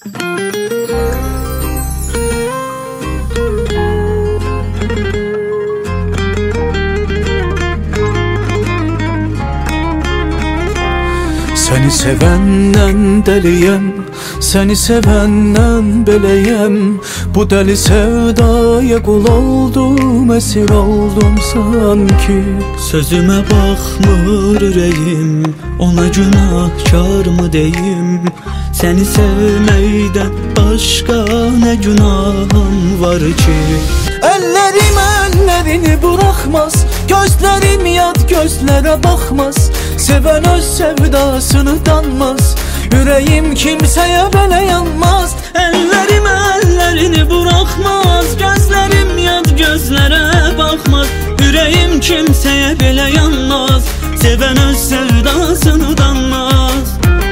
Seni sevenden deliyem, seni sevenden beleyem. Bu deli sevdaya kul oldum, esir oldum sanki. Sözüme bakmır ürəyim, ona günahkar mı deyim? Seni sevməkdən başqa nə günahım var ki? Ellerim ellerini bırakmaz, gözlerim yad gözlere bakmaz. Seven öz sevdasını danmaz, yüreğim kimseye böyle yanmaz. Ellerim ellerini bırakmaz, gözlerim yad gözlere bakmaz. Yüreğim kimseye belə yanmaz, seven öz sevdasını danmaz.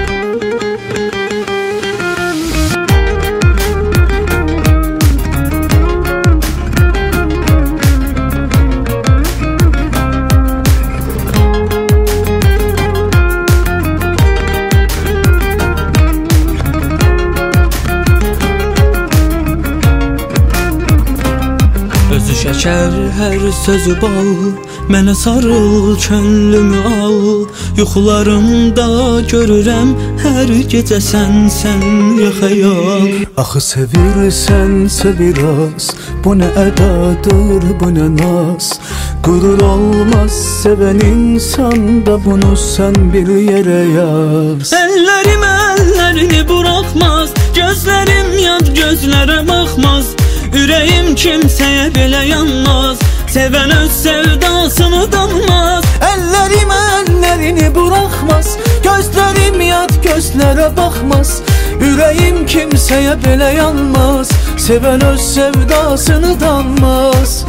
Özü şəkər, hər sözü bal, mənə sarıl, könlümü al. Yuxularımda görürəm hər gecə sən ya xəyal. Axı sevirsən biraz, bu nə ədadır, bu nə naz. Qürur olmaz seven insanda, bunu sən bir yerə yaz. Ellerim ellerini bırakmaz, gözlerim yad gözlərə baxmaz. Ürəyim kimsəyə belə yanmaz, seven öz sevdasını danmaz. Ellerim ellerini bırakmaz, gözlerim yad gözlere bakmaz. Yüreğim kimseye belə yanmaz, seven öz sevdasını danmaz.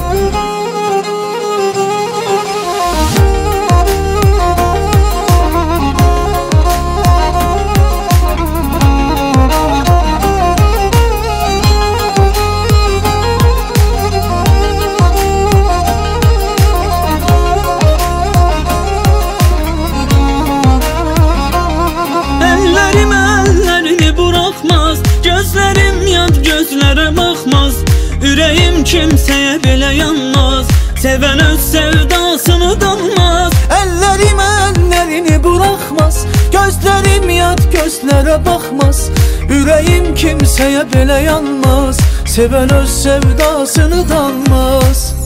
Gözlerim yad gözlərə baxmaz, ürəyim kimsəyə belə yanmaz, seven öz sevdasını danmaz. Ellerim ellerini bırakmaz, gözlerim yad gözlere bakmaz. Yüreğim kimseye belə yanmaz, seven öz sevdasını danmaz.